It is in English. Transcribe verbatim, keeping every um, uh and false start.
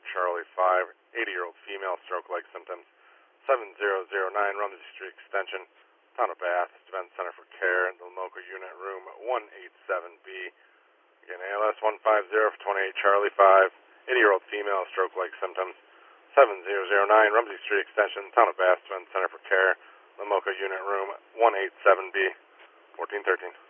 Charlie five, eighty-year-old female, stroke-like symptoms, seven zero zero nine Rumsey Street Extension, Town of Bath, Defense Center for Care, the Local Unit Room one eighty-seven B. Again, A L S one five zero for twenty-eight Charlie five, eighty-year-old female, stroke-like symptoms, seven zero zero nine Rumsey Street Extension, Town of Bath, Defense Center for Care, the Local Unit Room one eighty-seven B, fourteen thirteen.